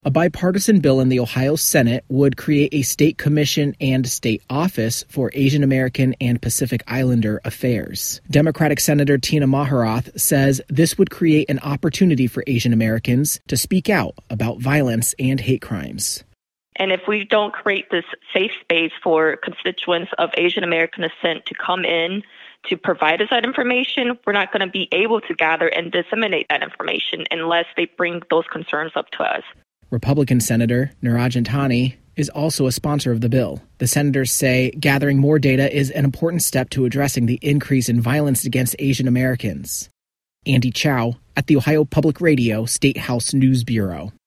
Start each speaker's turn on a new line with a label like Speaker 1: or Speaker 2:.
Speaker 1: A bipartisan bill in the Ohio Senate would create a state commission and state office for Asian American and Pacific Islander affairs. Democratic Senator Tina Maharath says this would create an opportunity for Asian Americans to speak out about violence and hate crimes.
Speaker 2: And if we don't create this safe space for constituents of Asian American descent to come in to provide us that information, we're not going to be able to gather and disseminate that information unless they bring those concerns up to us.
Speaker 1: Republican Senator Niraj Antani is also a sponsor of the bill. The senators say gathering more data is an important step to addressing the increase in violence against Asian Americans. Andy Chow at the Ohio Public Radio State House News Bureau.